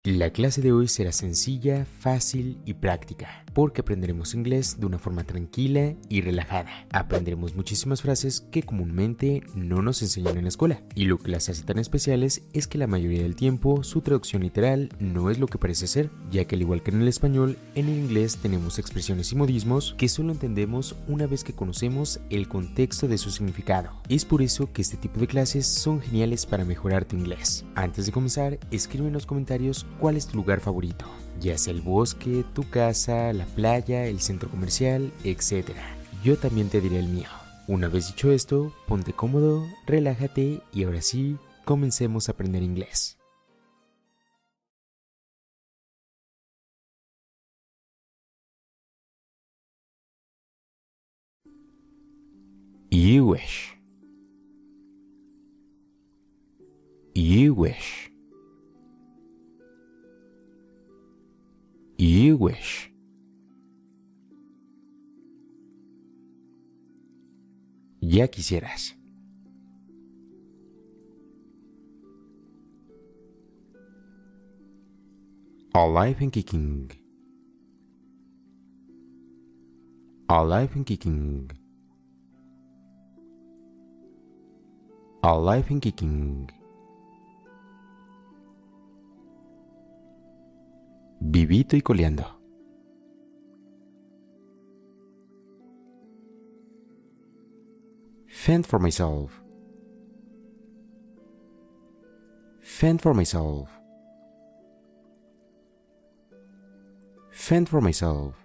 La clase de hoy será sencilla, fácil y práctica, porque aprenderemos inglés de una forma tranquila y relajada. Aprenderemos muchísimas frases que comúnmente no nos enseñan en la escuela. Y lo que las hace tan especiales es que la mayoría del tiempo su traducción literal no es lo que parece ser, ya que al igual que en el español, en el inglés tenemos expresiones y modismos que solo entendemos una vez que conocemos el contexto de su significado. Es por eso que este tipo de clases son geniales para mejorar tu inglés. Antes de comenzar, escribe en los comentarios cuál es tu lugar favorito, ya sea el bosque, tu casa, la playa, el centro comercial, etc. Yo también te diré el mío. Una vez dicho esto, ponte cómodo, relájate y ahora sí, comencemos a aprender inglés. You wish. You wish. You wish. Ya quisieras. Alive and kicking. Alive and kicking. Alive and kicking. Vivito y coleando. Fend for myself. Fend for myself. Fend for myself.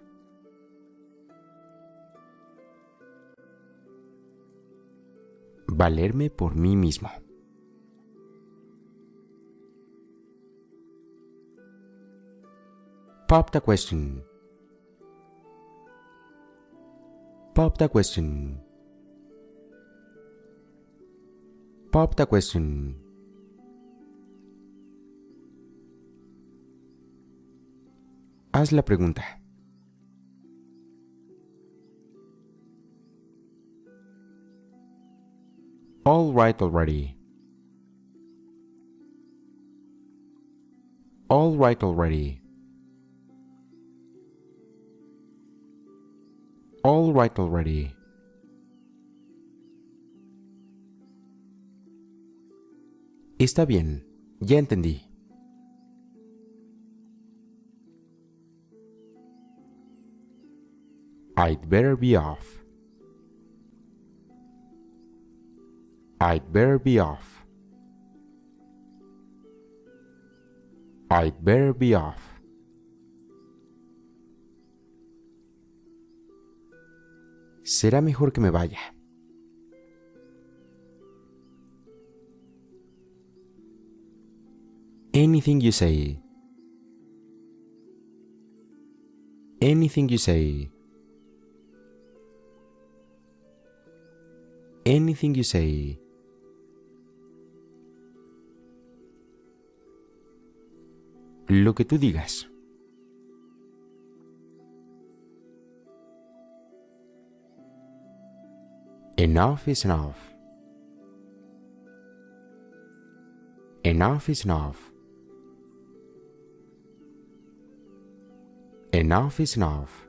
Valerme por mí mismo. Pop the question. Pop the question. Pop the question. Haz la pregunta. All right already. All right already. All right already. Está bien, ya entendí. I'd better be off. I'd better be off. I'd better be off. Será mejor que me vaya. Anything you say. Anything you say. Anything you say. Lo que tú digas. Enough is enough. Enough is enough. Enough is enough.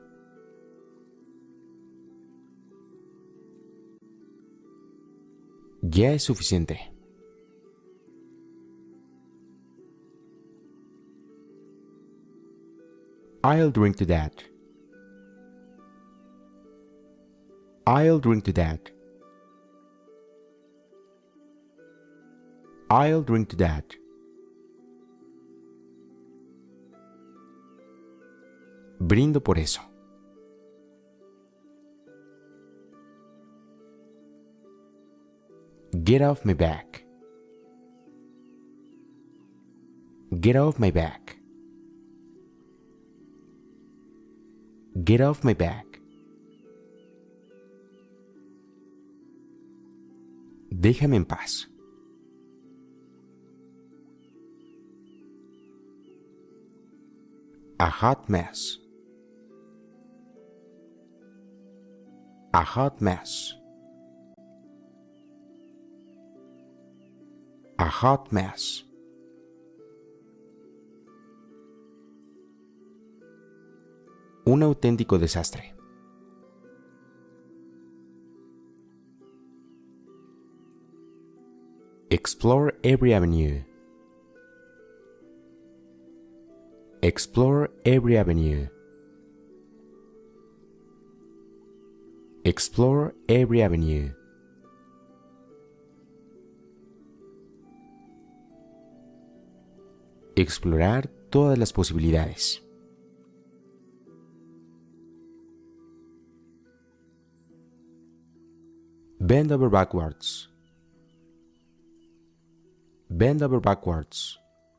Ya es suficiente. I'll drink to that. I'll drink to that. I'll drink to that. Brindo por eso. Get off my back. Get off my back. Get off my back. Déjame en paz. A hot mess. A hot mess. A hot mess. Un auténtico desastre. Explore every avenue. Explore every avenue. Explore every avenue. Explorar todas las posibilidades. Bend over backwards. Bend over backwards.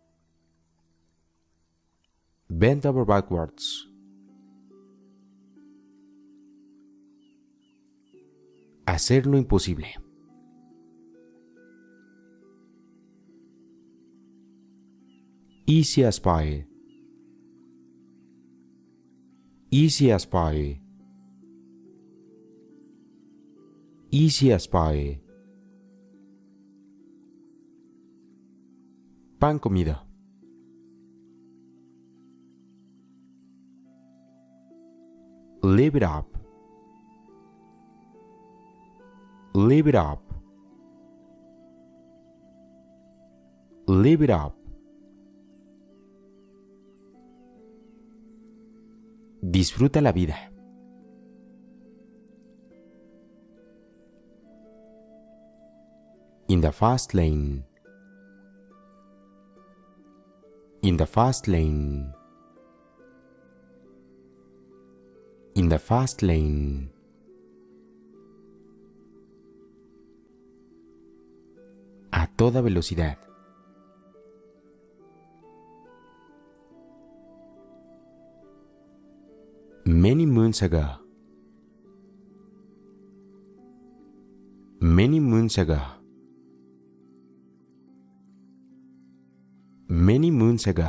Bend over backwards. Hacer lo imposible. Easy as pie. Easy as pie. Easy as pie. Pan comido. Live it up. Live it up. Live it up. Disfruta la vida. In the fast lane. In the fast lane. In the fast lane. A toda velocidad. Many moons ago. Many moons ago. Many moons ago.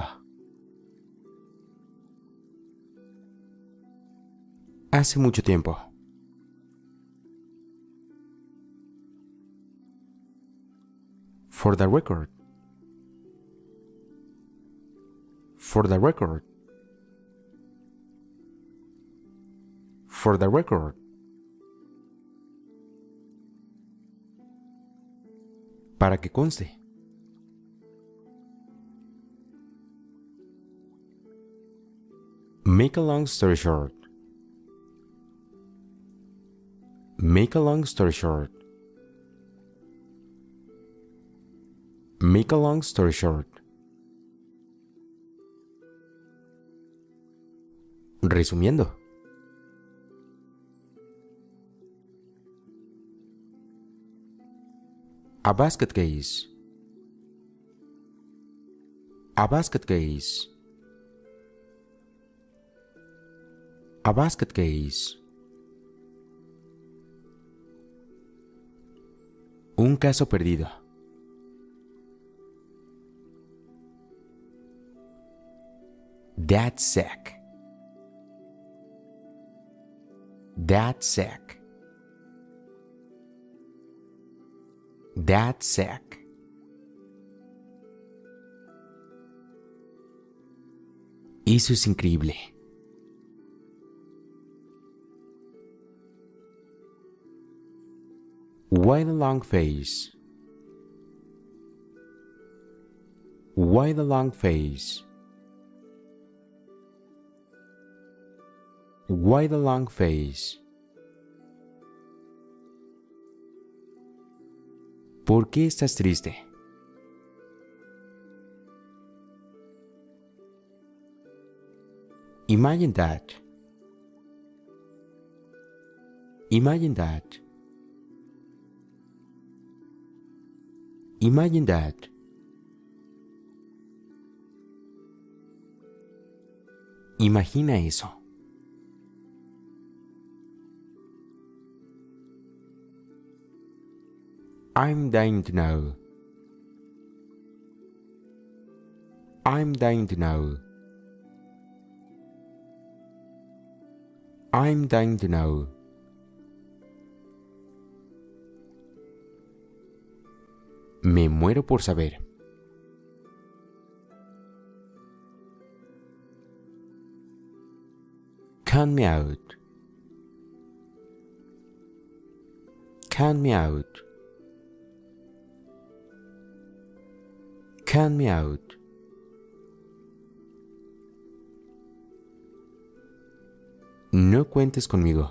Hace mucho tiempo. For the record. For the record. For the record. Para que conste. Make a long story short. Make a long story short. Make a long story short. Resumiendo. A basket case. A basket case. A basket case. Un caso perdido. That's sick. That's sick. That's sick. Eso es increíble. Why the long face? Why the long face? Why the long face? ¿Por qué estás triste? Imagine that. Imagine that. Imagine that. Imagina eso. I'm dying to know. I'm dying to know. I'm dying to know. Me muero por saber. Count me out. Count me out. Count me out. No cuentes conmigo.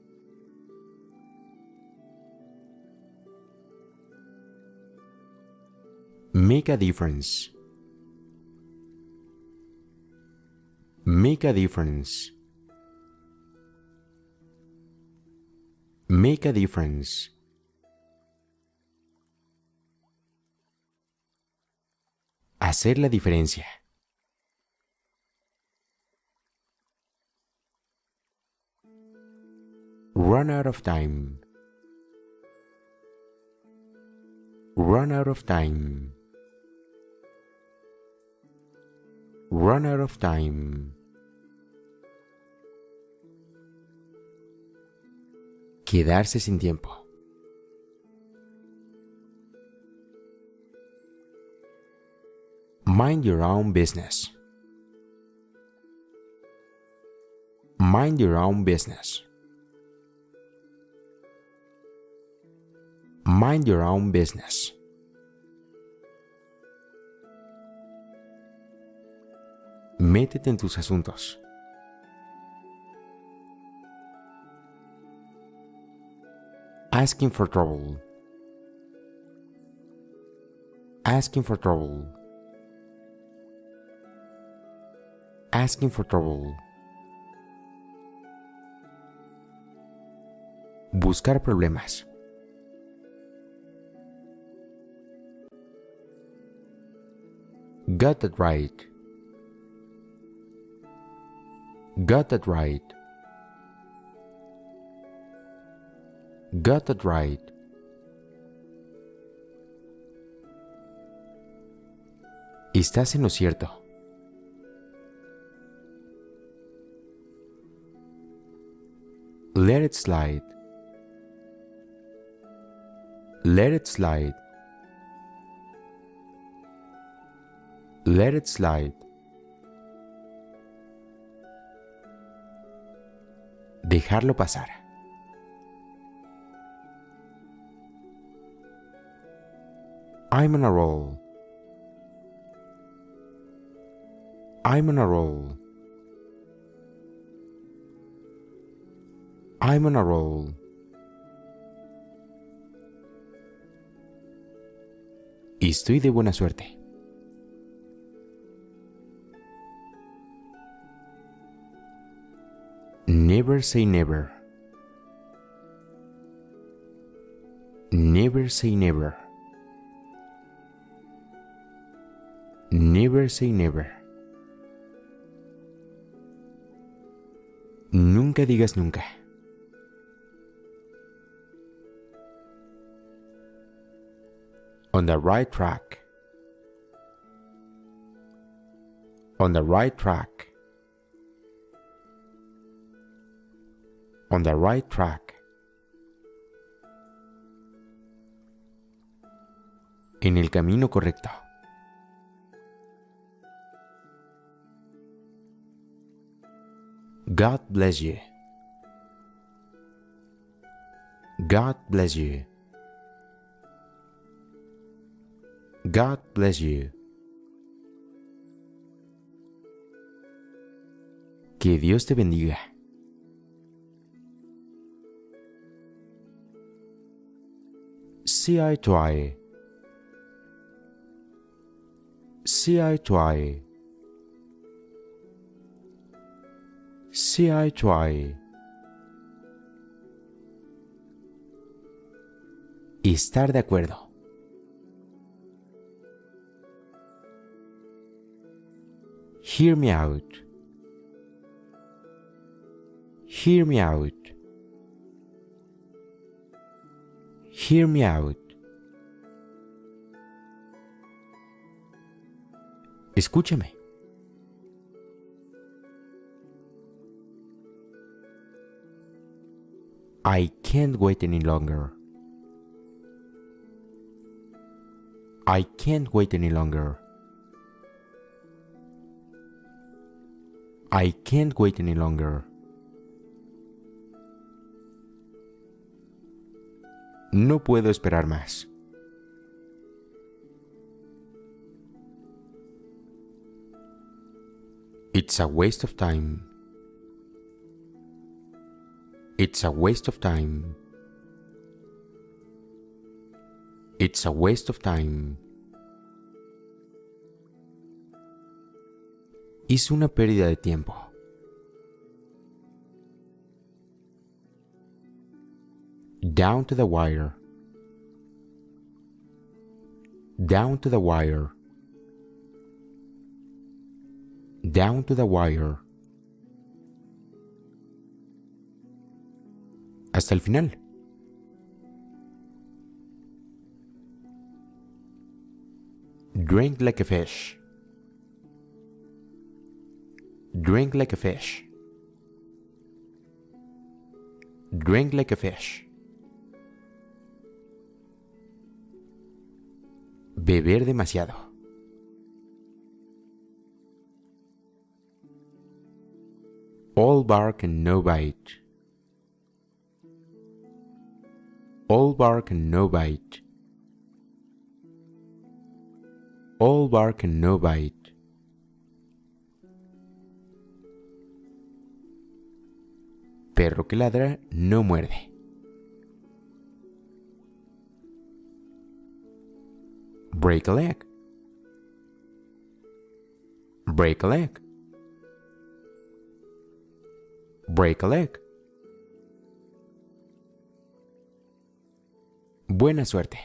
Make a difference. Make a difference. Make a difference. Hacer la diferencia. Run out of time. Run out of time. Run out of time. Quedarse sin tiempo. Mind your own business. Mind your own business. Mind your own business. Métete en tus asuntos. Asking for trouble. Asking for trouble. Asking for trouble. Buscar problemas. Got that right. Got that right. Got that right. Estás en lo cierto. Let it slide. Let it slide. Let it slide. Dejarlo pasar. I'm on a roll. I'm on a roll. I'm on a roll. Estoy de buena suerte. Never say never. Never say never. Never say never. Nunca digas nunca. On the right track. On the right track. On the right track. En el camino correcto. God bless you. God bless you. God bless you. Que Dios te bendiga. See eye to eye. See eye to eye. See eye to eye. Estar de acuerdo. Hear me out. Hear me out. Hear me out. Escúchame. I can't wait any longer. I can't wait any longer. I can't wait any longer. No puedo esperar más. It's a waste of time. It's a waste of time. It's a waste of time. Es una pérdida de tiempo. Down to the wire. Down to the wire. Down to the wire. Hasta el final. Drink like a fish. Drink like a fish. Drink like a fish. Beber demasiado. All bark and no bite. All bark and no bite. All bark and no bite. Perro que ladra no muerde. Break a leg. Break a leg. Break a leg. Buena suerte.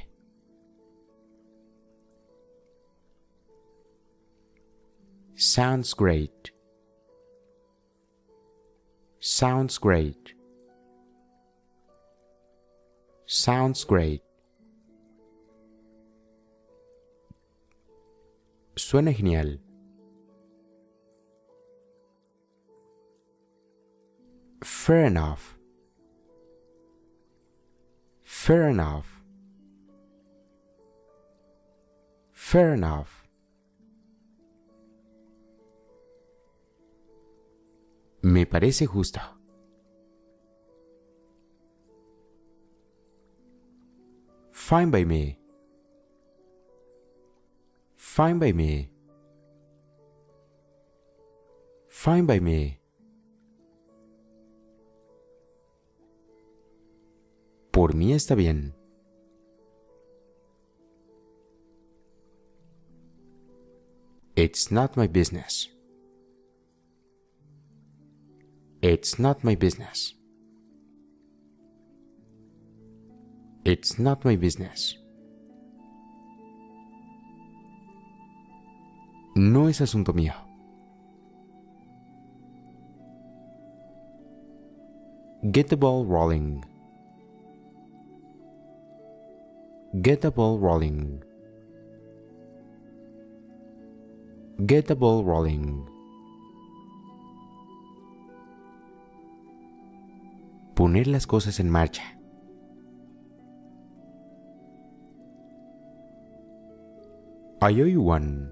Sounds great. Sounds great. Sounds great. Suena genial. Fair enough. Fair enough. Fair enough. Me parece justo. Fine by me. Fine by me. Fine by me. Por mí está bien. It's not my business. It's not my business. It's not my business. No es asunto mío. Get the ball rolling. Get the ball rolling. Get the ball rolling. Poner las cosas en marcha. I owe you one.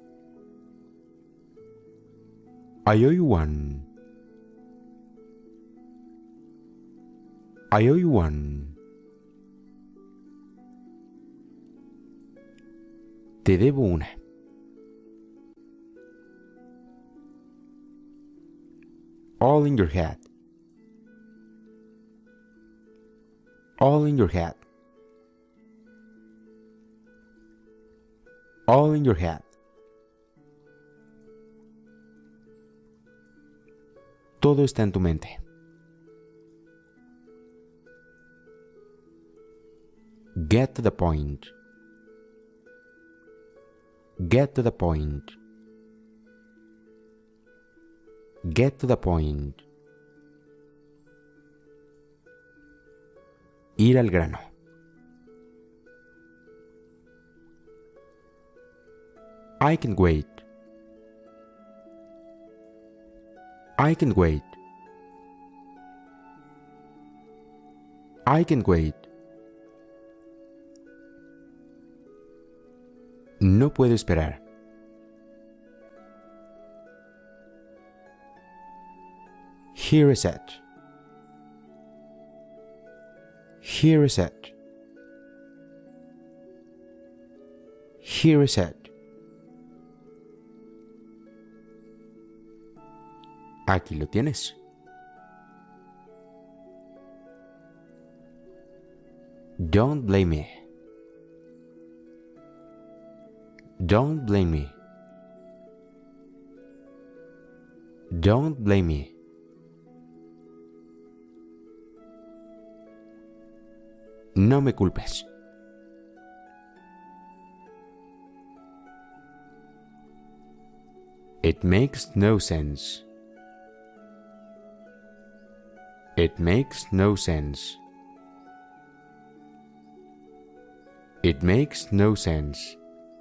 I owe you one. I owe you one. Te debo una. All in your head. All in your head. All in your head. Todo está en tu mente. Get to the point. Get to the point. Get to the point. Ir al grano. I can wait. I can wait. I can wait. No puedo esperar. Here is it. Here is it. Here is it. Aquí lo tienes. Don't blame me. Don't blame me. Don't blame me. No me culpes. It makes no sense. It makes no sense. It makes no sense.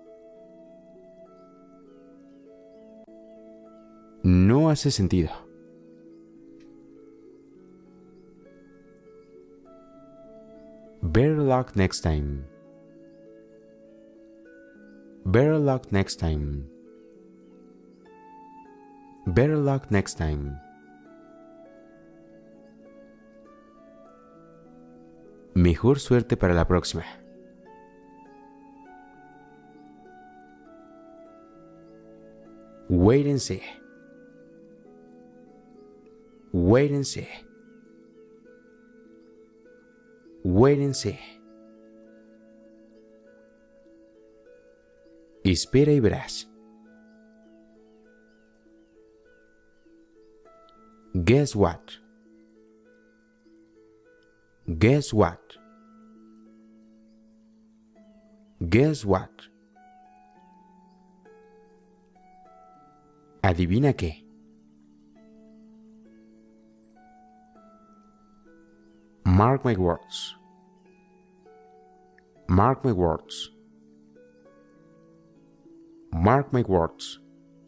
No hace sentido. Better luck next time. Better luck next time. Better luck next time. Mejor suerte para la próxima. Wait and see. Wait and see. Wait and see. Espera y verás. Guess what? Guess what? Guess what? ¿Adivina qué? Mark my words. Mark my words. Mark my words.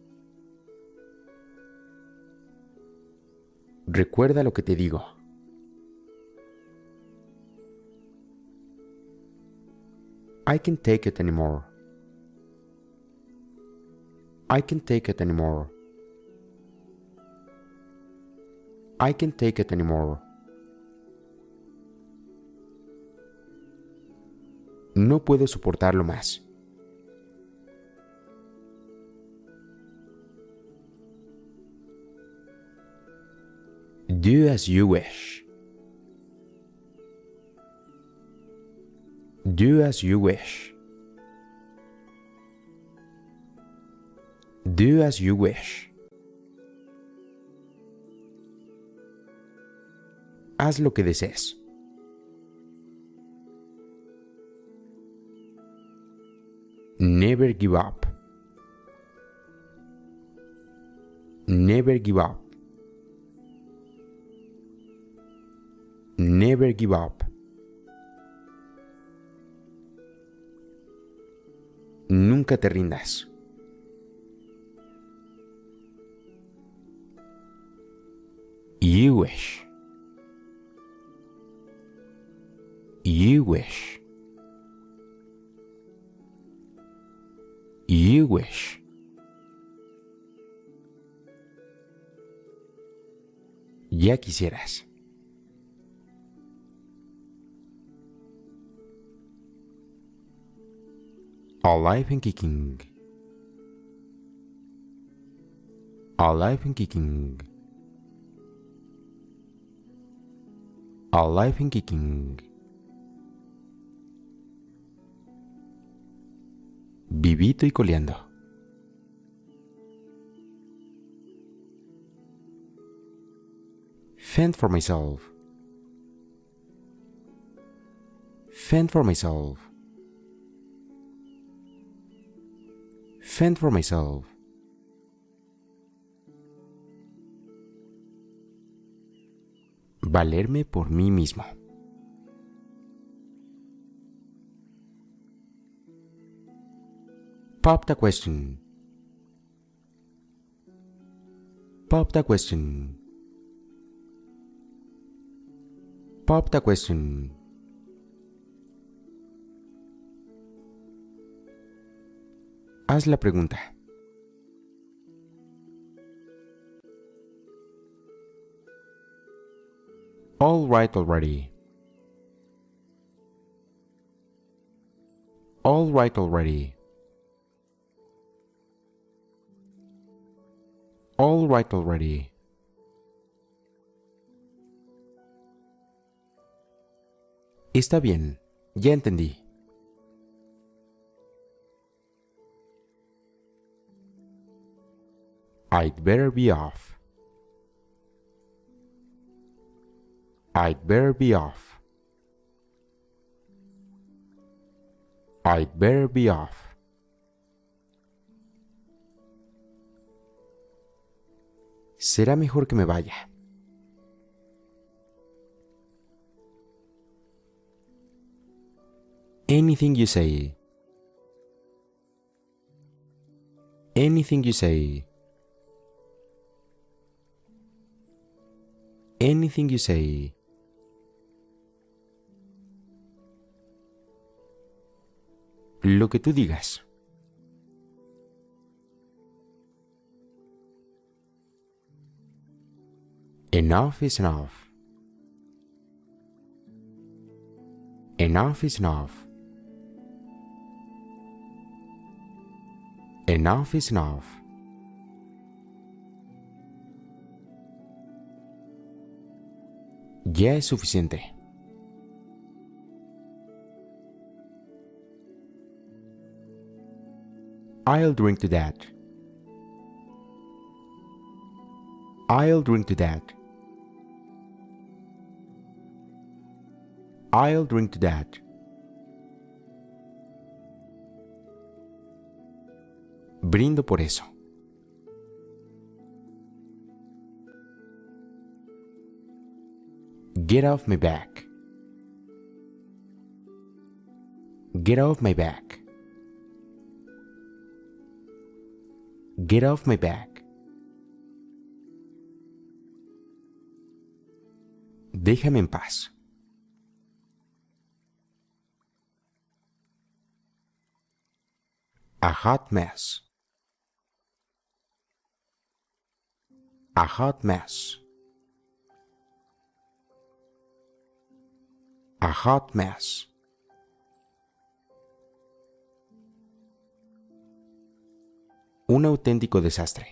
Recuerda lo que te digo. I can't take it anymore. I can't take it anymore. I can't take it anymore. No puedo soportarlo más. Do as you wish. Do as you wish. Do as you wish. Haz lo que desees. Never give up. Never give up. Never give up. Nunca te rindas. You wish. You wish. You wish. Ya quisieras. Alive and kicking. Alive and kicking. Alive and kicking. Vivito y coleando. Fend for myself. Fend for myself. Fend for myself. Valerme por mí mismo. Pop the question. Pop the question. Pop the question. Haz la pregunta. All right already. All right already. All right already. Está bien, ya entendí. I'd better be off. I'd better be off. I'd better be off. Será mejor que me vaya. Anything you say. Anything you say. Anything you say. Lo que tú digas. Enough is enough. Enough is enough. Enough is enough. Ya es suficiente. I'll drink to that. I'll drink to that. I'll drink to that. Brindo por eso. Get off my back. Get off my back. Get off my back. Déjame en paz. A hot mess. A hot mess. A hot mess. Un auténtico desastre.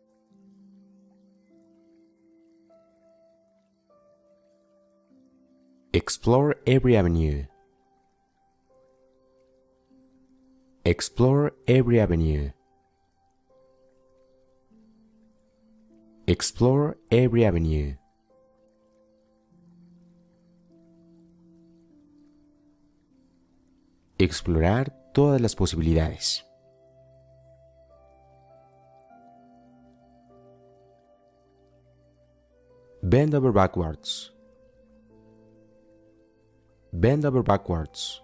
Explore every avenue. Explore every avenue. Explore every avenue. Explorar todas las posibilidades. Bend over backwards. Bend over backwards.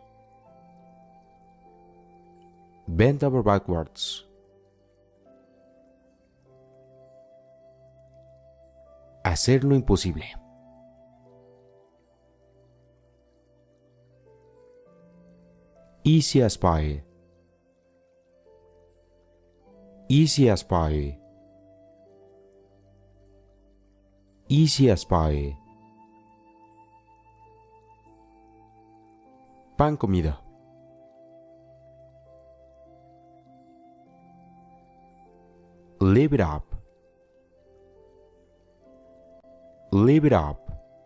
Bend over backwards. Hacer lo imposible. Easy as pie. Easy as pie. Easy as pie. Pan comido. Live it up. Live it up.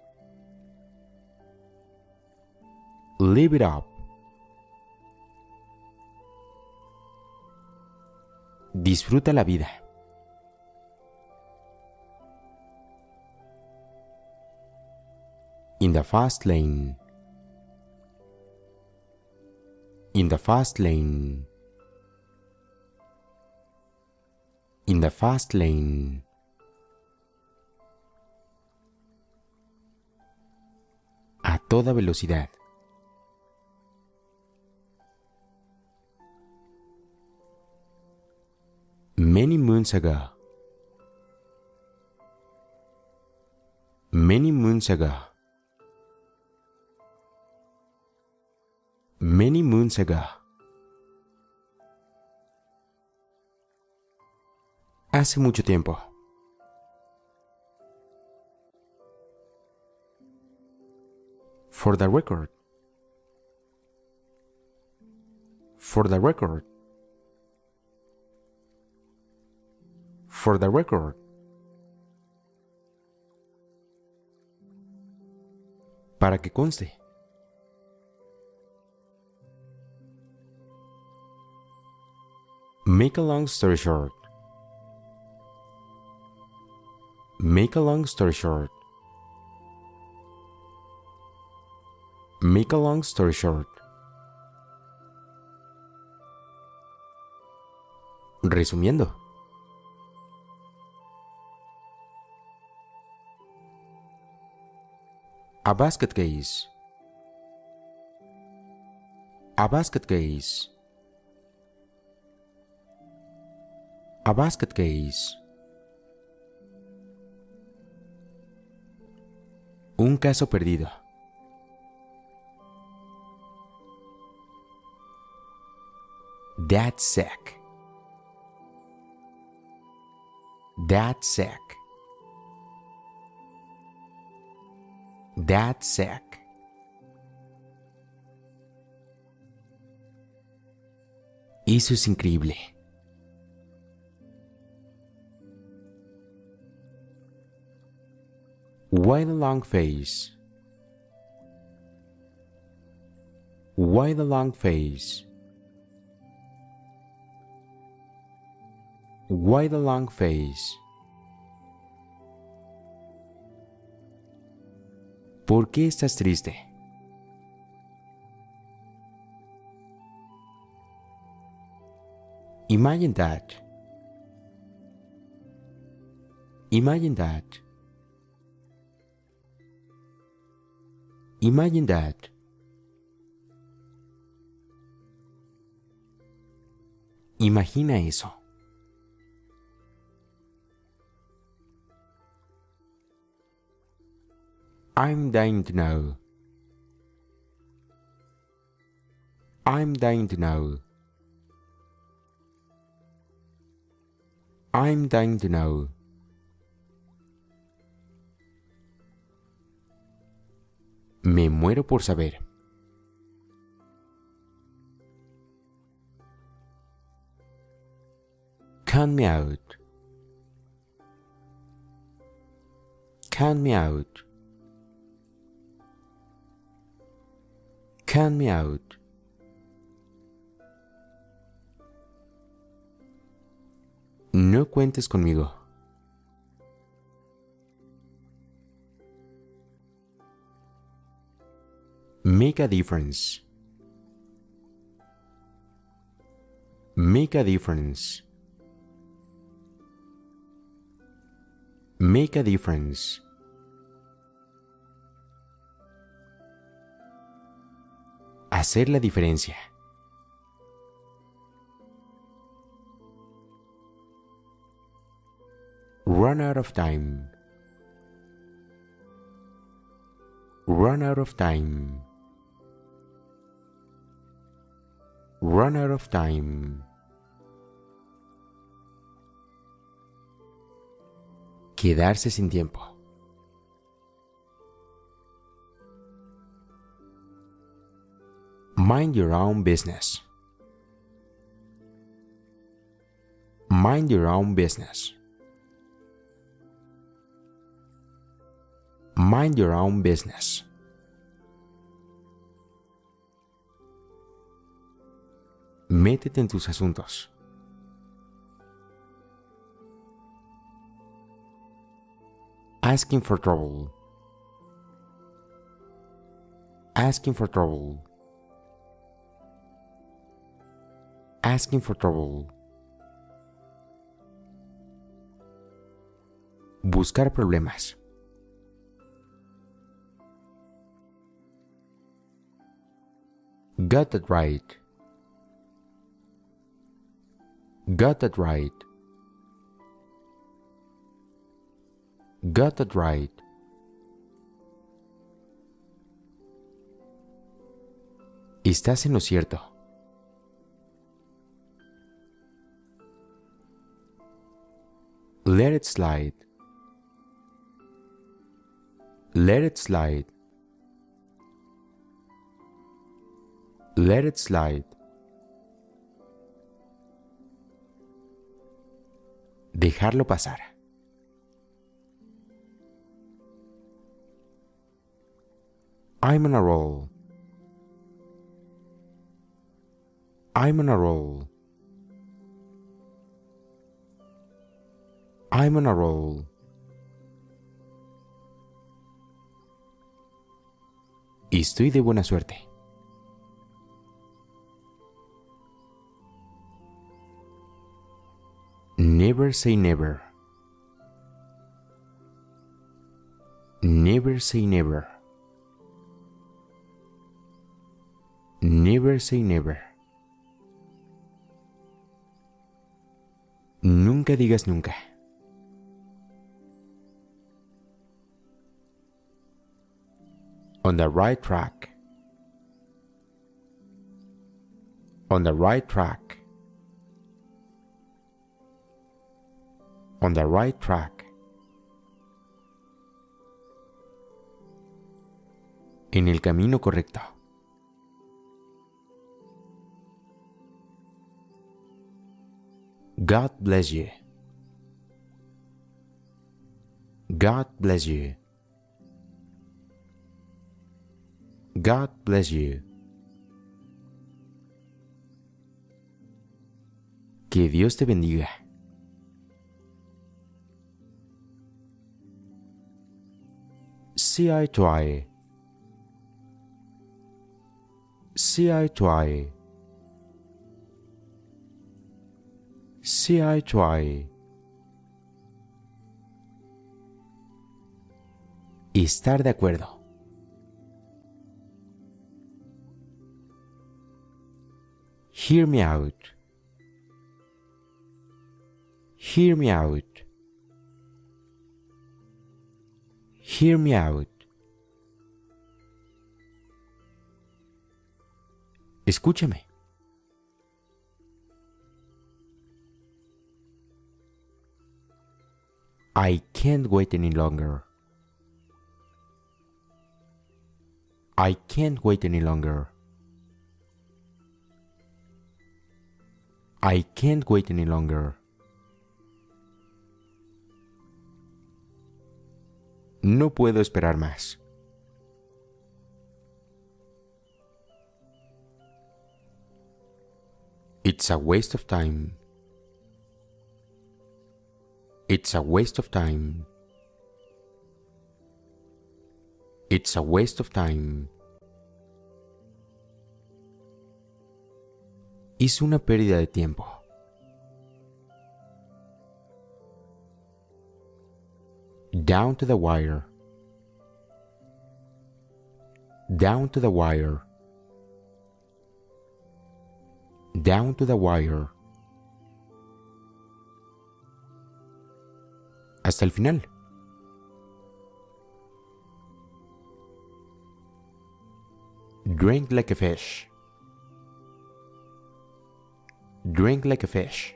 Live it up. Disfruta la vida. In the fast lane. In the fast lane. In the fast lane. A toda velocidad. Many moons ago. Many moons ago. Many moons ago. Hace mucho tiempo. For the record. For the record. For the record. Para que conste. Make a long story short. Make a long story short. Make a long story short. Resumiendo. A basket case. A basket case. A basket case. Un caso perdido. That's sick. That's sick. That's sick. Eso es increíble. Why the long face? Why the long face? Why the long face? ¿Por qué estás triste? Imagine that. Imagine that. Imagine that. Imagina eso. I'm dying to know. I'm dying to know. I'm dying to know. Me muero por saber. Count me out. Count me out. Count me out. No cuentes conmigo. Make a difference. Make a difference. Make a difference. Hacer la diferencia. Run out of time. Run out of time. Run out of time. Quedarse sin tiempo. Mind your own business. Mind your own business. Mind your own business. Métete en tus asuntos. Asking for trouble. Asking for trouble. Asking for trouble. Buscar problemas. Got that right. Got that right. Got that right. Estás en lo cierto. Let it slide. Let it slide. Let it slide. Dejarlo pasar. I'm on a roll. I'm on a roll. I'm on a roll. Estoy de buena suerte. Never say never. Never say never. Never say never. Nunca digas nunca. On the right track. On the right track. On the right track. En el camino correcto. God bless you. God bless you. God bless you. Que Dios te bendiga. See eye to eye. See eye to eye. See eye to eye. Estar de acuerdo. Hear me out. Hear me out. Hear me out. Escúchame. I can't wait any longer. I can't wait any longer. I can't wait any longer. No puedo esperar más. It's a waste of time. It's a waste of time. It's a waste of time. Es una pérdida de tiempo. Down to the wire. Down to the wire. Down to the wire. Hasta el final. Drink like a fish. Drink like a fish.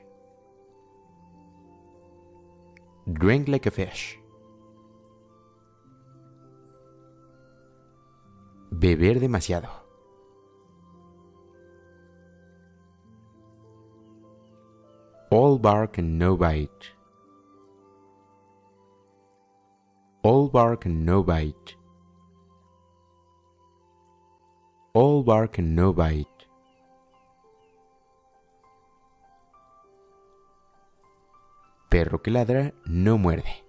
Drink like a fish. Beber demasiado. All bark and no bite. All bark and no bite. All bark and no bite. Perro que ladra no muerde.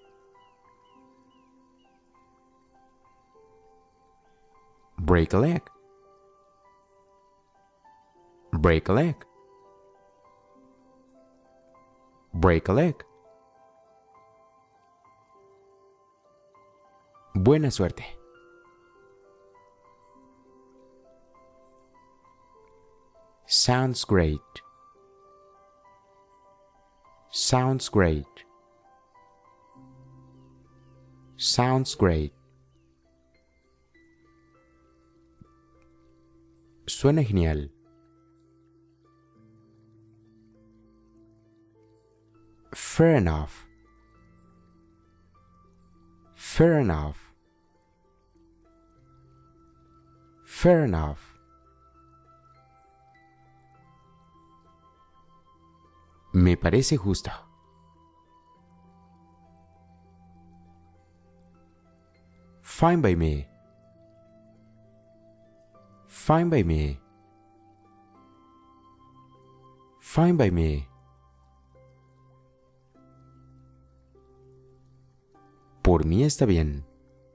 Break a leg. Break a leg. Break a leg. Buena suerte. Sounds great. Sounds great. Sounds great. Suena genial. Fair enough. Fair enough. Fair enough. Me parece justo. Fine by me. Fine by me. Fine by me. Por mí está bien.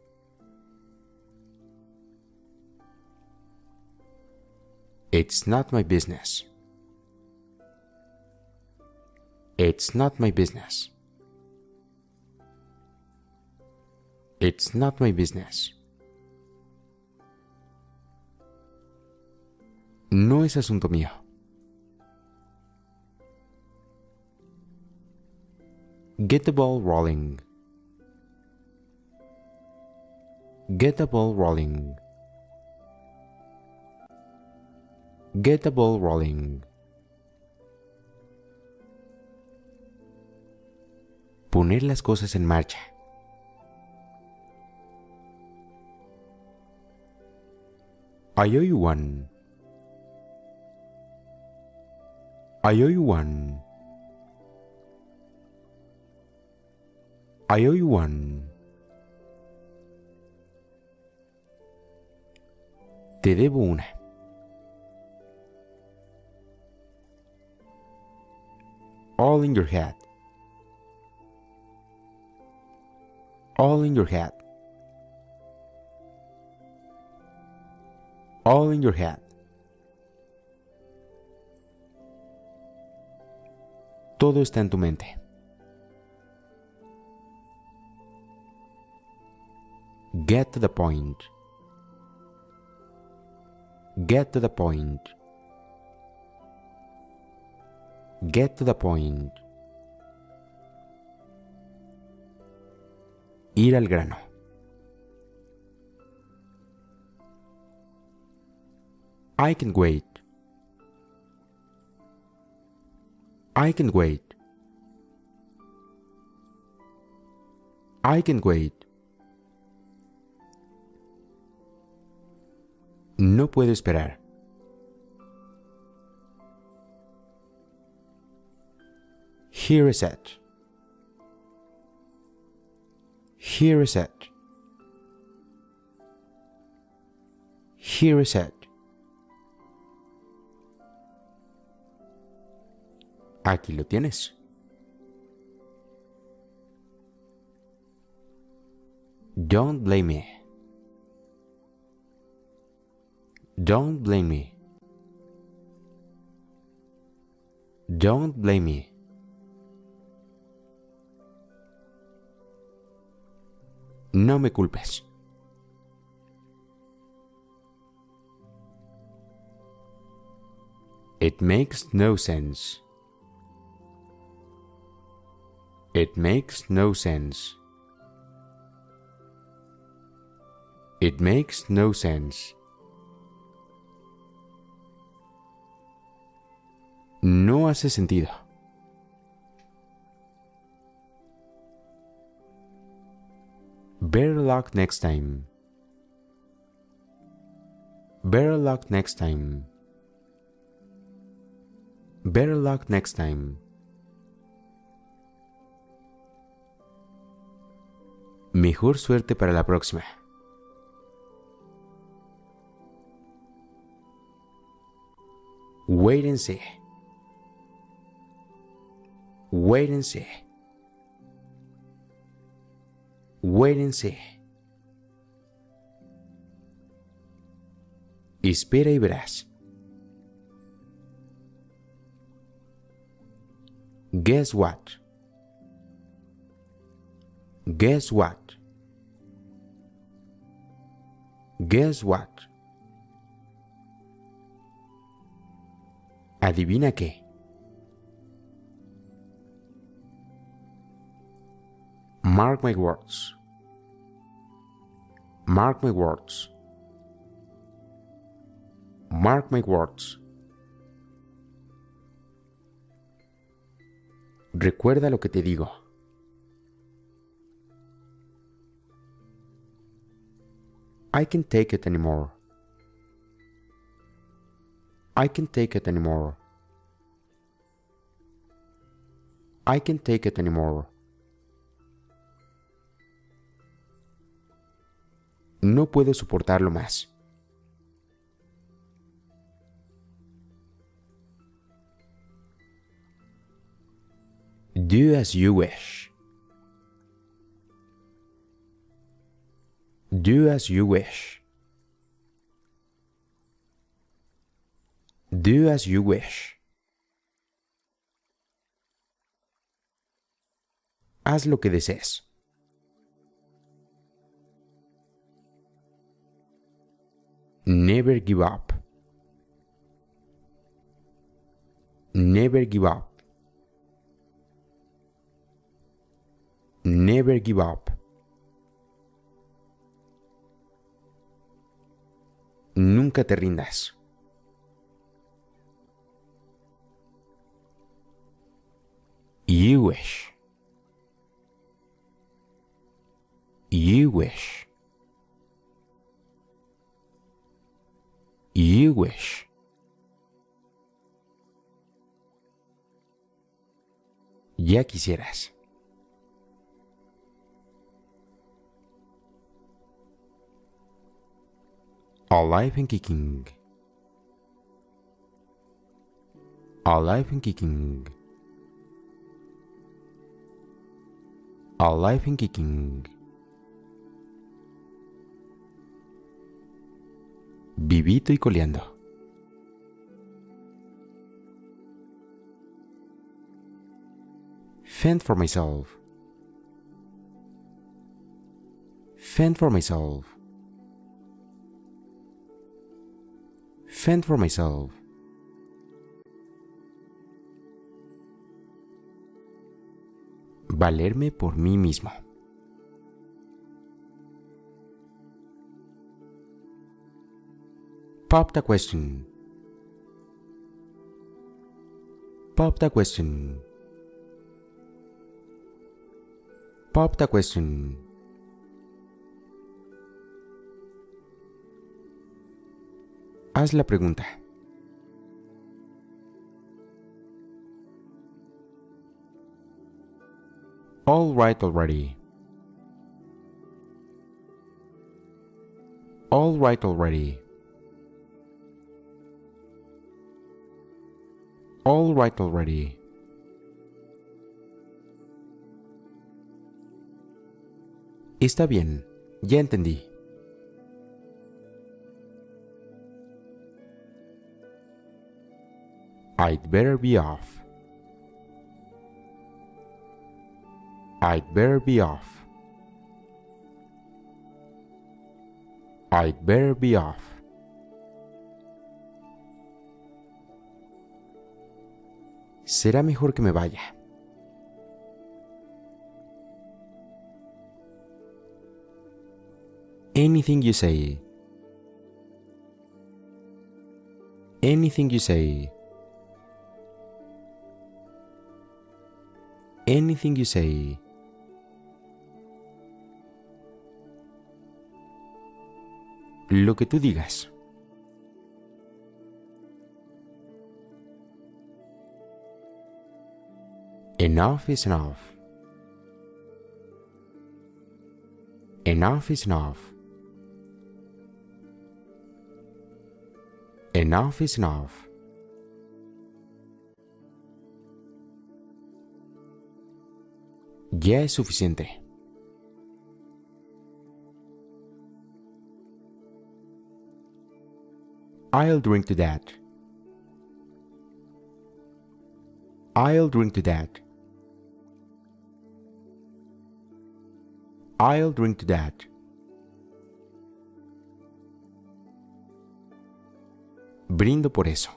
It's not my business. It's not my business. It's not my business. No es asunto mío. Get the ball rolling. Get the ball rolling. Get the ball rolling. Poner las cosas en marcha. I owe you one. I owe you one. I owe you one. Te debo una. All in your head. All in your head. All in your head. Todo está en tu mente. Get to the point. Get to the point. Get to the point. Ir al grano. I can wait. I can wait. I can wait. No puedo esperar. Here is it. Here is it. Here is it. Aquí lo tienes. Don't blame me. Don't blame me. Don't blame me. No me culpes. It makes no sense. It makes no sense. It makes no sense. No hace sentido. Better luck next time. Better luck next time. Better luck next time. Mejor suerte para la próxima. Wait and see. Wait and see. Wait and see. Espera y verás. Guess what? Guess what? Guess what? ¿Adivina qué? Mark my words. Mark my words. Mark my words. Recuerda lo que te digo. I can't take it anymore. I can't take it anymore. I can't take it anymore. No puedo soportarlo más. Do as you wish. Do as you wish. Do as you wish. Haz lo que desees. Never give up. Never give up. Never give up. Nunca te rindas. You wish. You wish. You wish. Ya quisieras. Alive and kicking. Alive and kicking. Alive and kicking. Vivito y coleando. Fend for myself. Fend for myself. Fend for myself. Valerme por mí mismo. Pop the question. Pop the question. Pop the question. Haz la pregunta. All right already. All right already. All right already. Está bien, ya entendí. I'd better be off. I'd better be off. I'd better be off. Será mejor que me vaya. Anything you say. Anything you say. Anything you say. Lo que tú digas. Enough is enough. Enough is enough. Enough is enough. Ya es suficiente. I'll drink to that. I'll drink to that. I'll drink to that. Brindo por eso.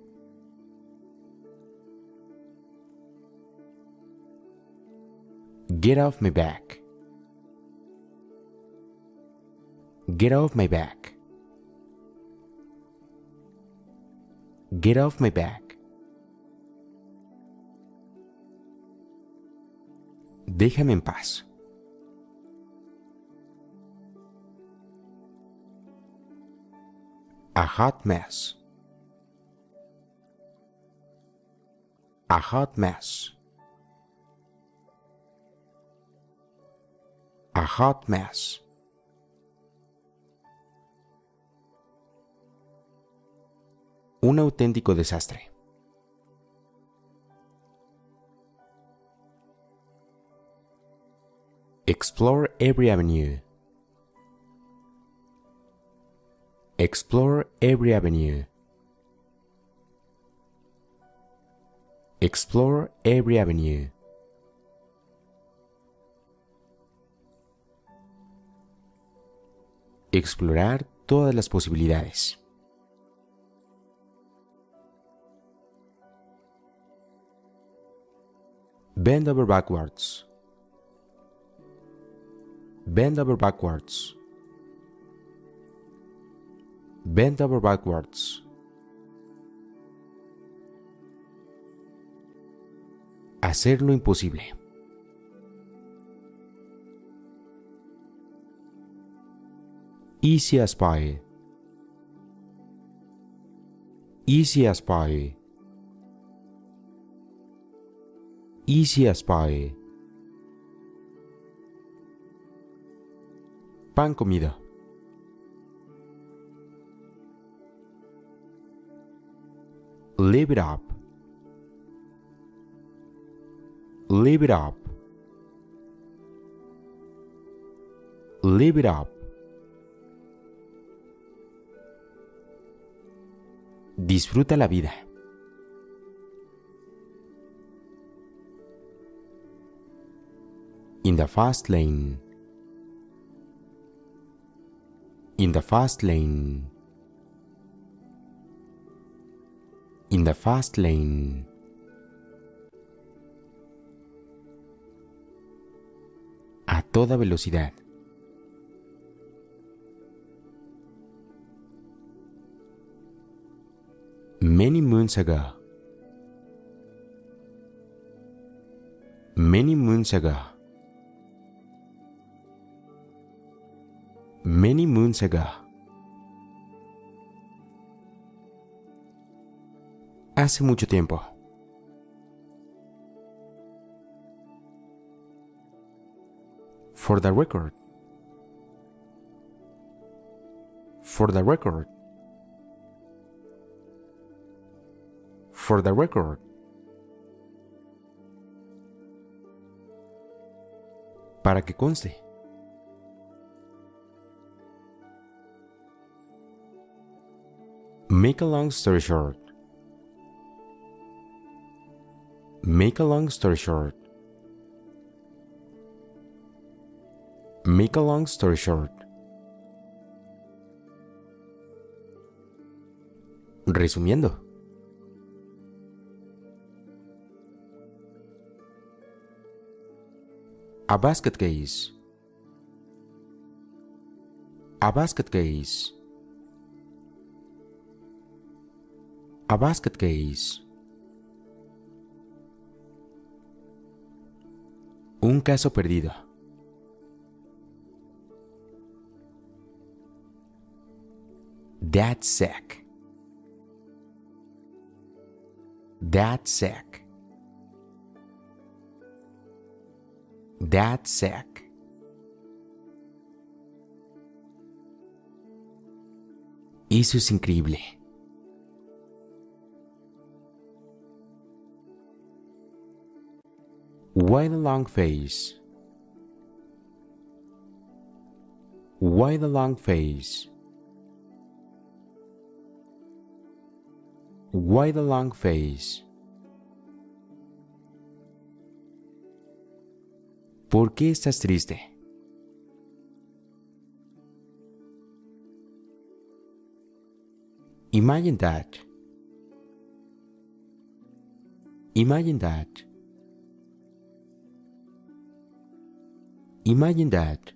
Get off my back. Get off my back. Get off my back. Déjame en paz. A hot mess. A hot mess. A hot mess. Un auténtico desastre. Explore every avenue. Explore every avenue. Explore every avenue. Explorar todas las posibilidades. Bend over backwards. Bend over backwards. Bend over backwards. Hacer lo imposible. Easy as pie. Easy as pie. Easy as pie. Pan comido. Live it up. Live it up. Live it up. Disfruta la vida. In the fast lane. In the fast lane. In the fast lane. A toda velocidad. Many moons ago. Many moons ago. Many moons ago. Hace mucho tiempo. For the record. For the record. For the record. Para que conste. Make a long story short. Make a long story short. Make a long story short. Resumiendo. A basket case. A basket case. A basket case. Un caso perdido. That's sick. That's sick. That's sick. Eso es increíble. Why the long face? Why the long face? Why the long face? ¿Por qué estás triste? Imagine that. Imagine that. Imagine that.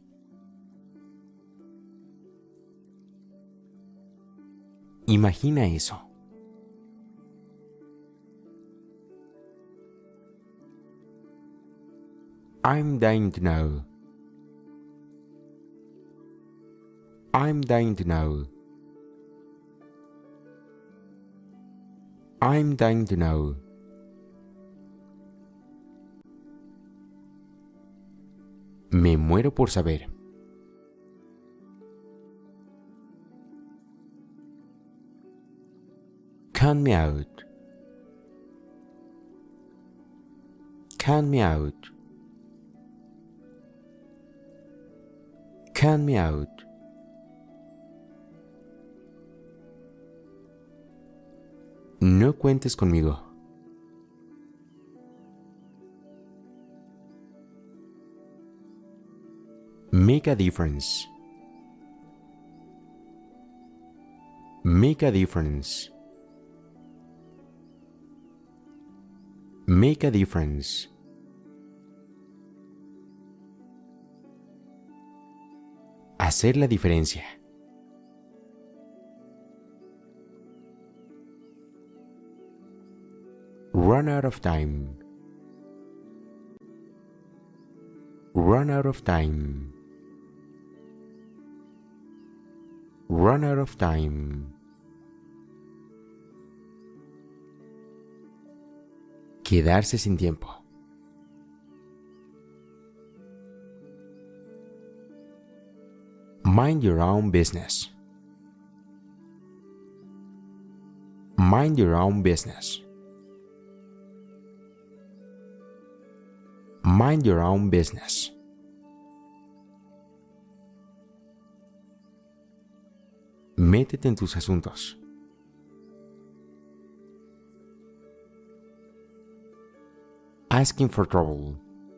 Imagina eso. I'm dying to know. I'm dying to know. I'm dying to know. Me muero por saber. Count me out. Count me out. Count me out. No cuentes conmigo. Make a difference. Make a difference. Make a difference. Hacer la diferencia. Run out of time. Run out of time. Run out of time. Quedarse sin tiempo. Mind your own business. Mind your own business. Mind your own business. Métete en tus asuntos. Asking for trouble.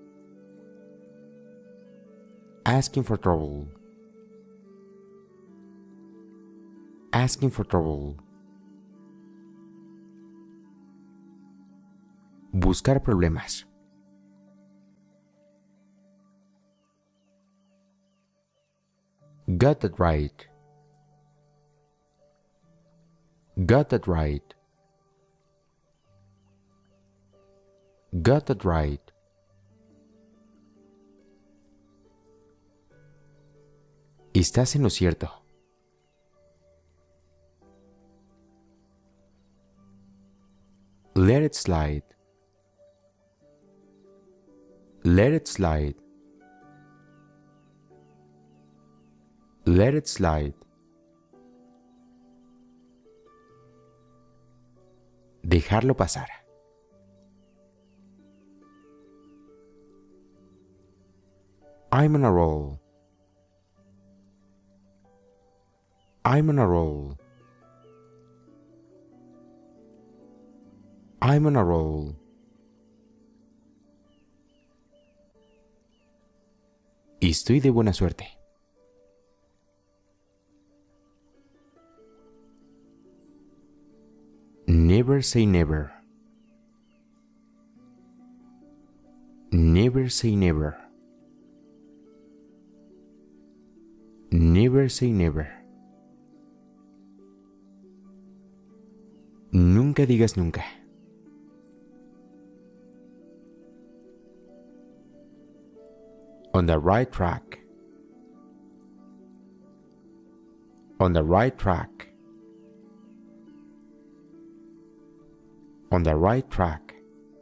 Asking for trouble. Asking for trouble. Buscar problemas. Got that right. Got that right. Got that right. Estás en lo cierto. Let it slide. Let it slide. Let it slide. Dejarlo pasar. I'm on a roll. I'm on a roll. I'm on a roll. Estoy de buena suerte. Never say never. Never say never. Never say never. Nunca digas nunca. On the right track. On the right track. On the right track.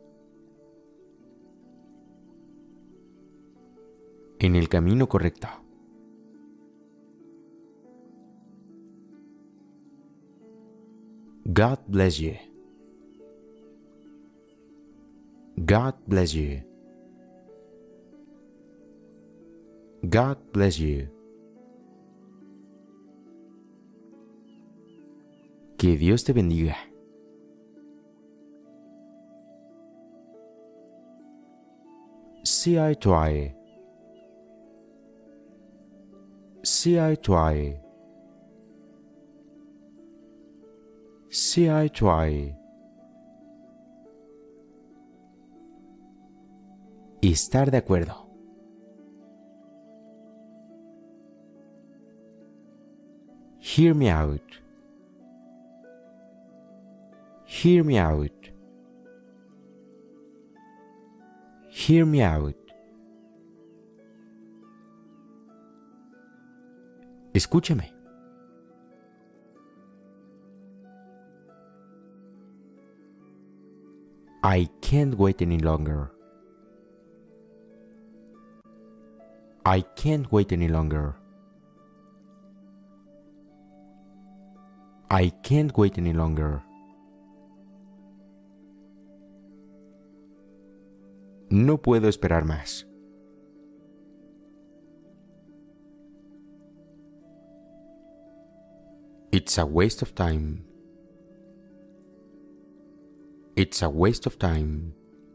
En el camino correcto. God bless you. God bless you. God bless you. Que Dios te bendiga. See eye to eye. See eye to eye. See eye to eye. Estar de acuerdo. Hear me out. Hear me out. Hear me out. Escúchame. I can't wait any longer. I can't wait any longer. I can't wait any longer. No puedo esperar más. It's a waste of time. It's a waste of time.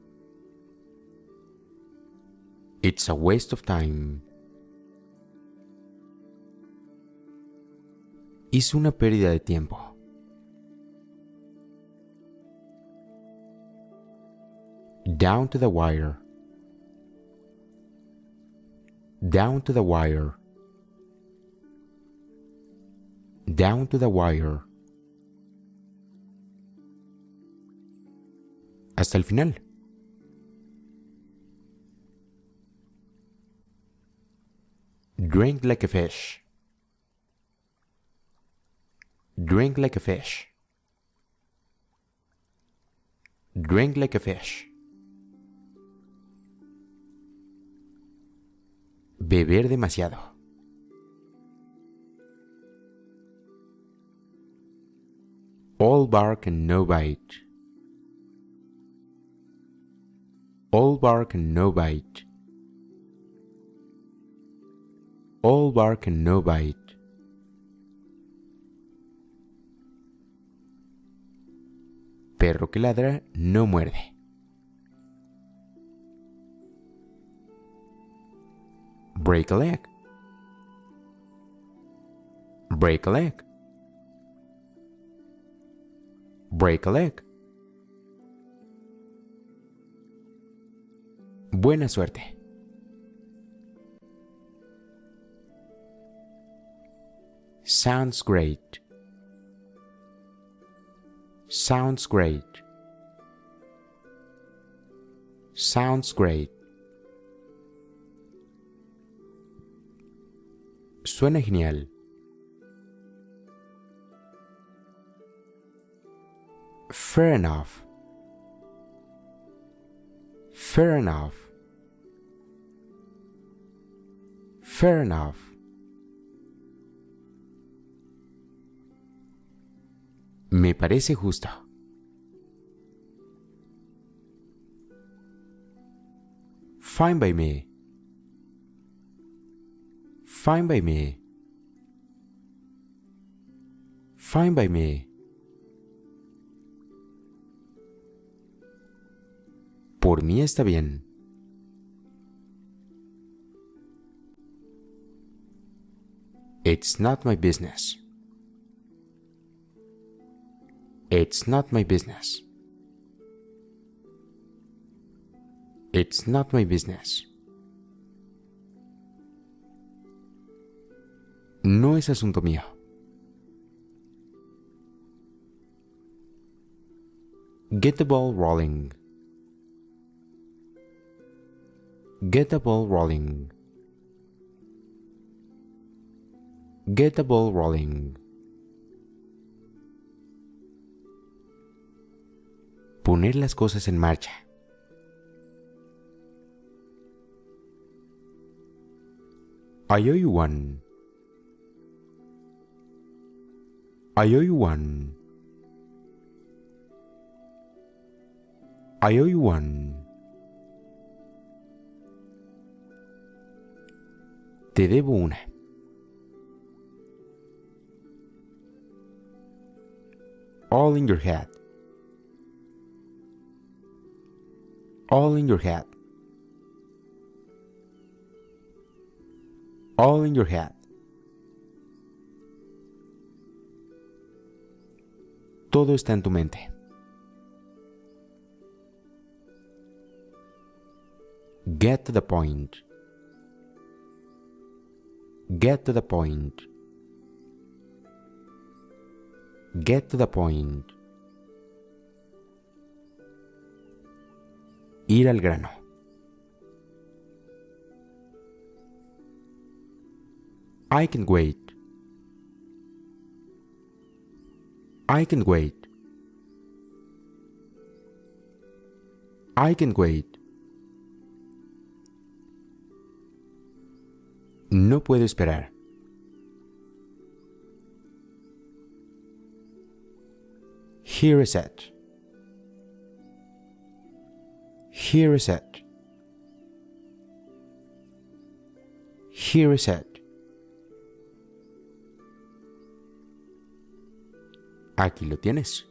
It's a waste of time. Es una pérdida de tiempo. Down to the wire. Down to the wire. Down to the wire. Hasta el final. Drink like a fish. Drink like a fish. Drink like a fish. Beber demasiado. All bark and no bite. All bark and no bite. All bark and no bite. Perro que ladra no muerde. Break a leg. Break a leg. Break a leg. Buena suerte. Sounds great. Sounds great. Sounds great. Suena genial. Fair enough. Fair enough. Fair enough. Me parece justo. Fine by me. Fine by me. Fine by me. Por mí está bien. It's not my business. It's not my business. It's not my business. No es asunto mío. Get the ball rolling. Get the ball rolling. Get the ball rolling. Poner las cosas en marcha. I owe you one. I owe you one. I owe you one. Te debo una. All in your head. All in your head. All in your head. Todo está en tu mente. Get to the point. Get to the point. Get to the point. Ir al grano. I can wait. I can wait. I can wait. No puedo esperar. Here is it. Here is it. Here is it. Aquí lo tienes.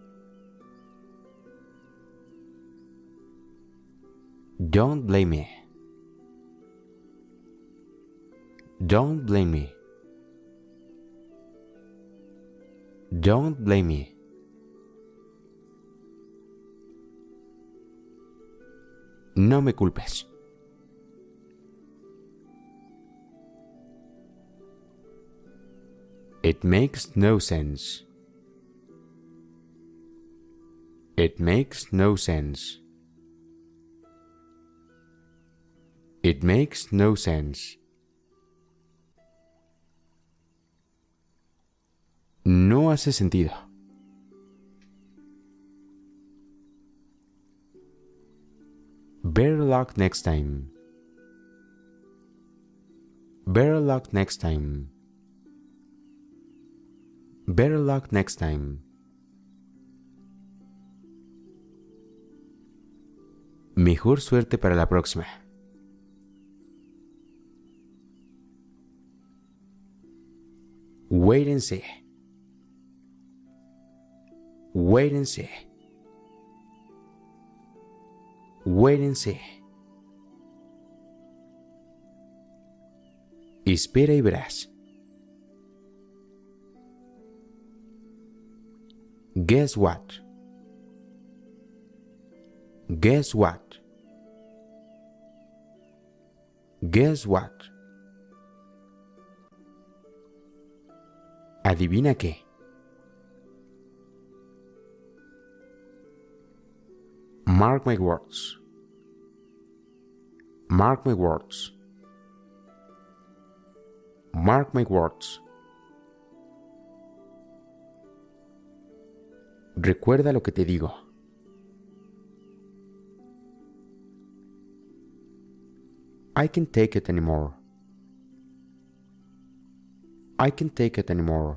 Don't blame me. Don't blame me. Don't blame me. No me culpes. It makes no sense. It makes no sense. It makes no sense. No hace sentido. Better luck next time. Better luck next time. Better luck next time. Mejor suerte para la próxima. Wait and see. Wait and see. Wait and see. Espera y verás. Guess what? Guess what? Guess what? ¿Adivina qué? Mark my words. Mark my words. Mark my words. Recuerda lo que te digo. I can't take it anymore. I can't take it anymore.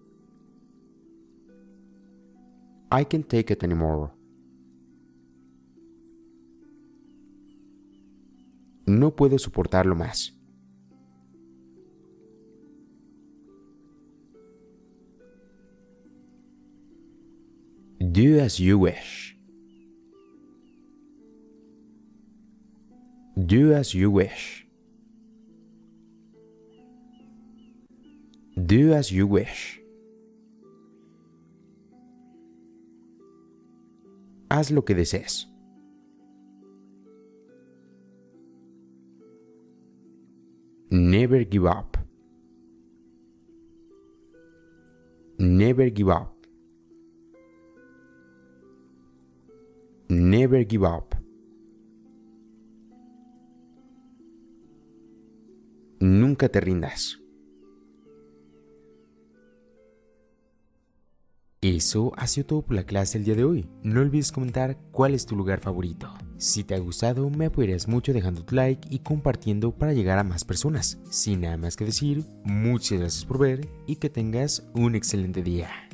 I can't take it anymore. No puedo soportarlo más. Do as you wish. Do as you wish. Do as you wish. Haz lo que desees. Never give up. Never give up. Never give up. Nunca te rindas. Eso ha sido todo por la clase del día de hoy. No olvides comentar cuál es tu lugar favorito. Si te ha gustado, me apoyarías mucho dejando tu like y compartiendo para llegar a más personas. Sin nada más que decir, muchas gracias por ver y que tengas un excelente día.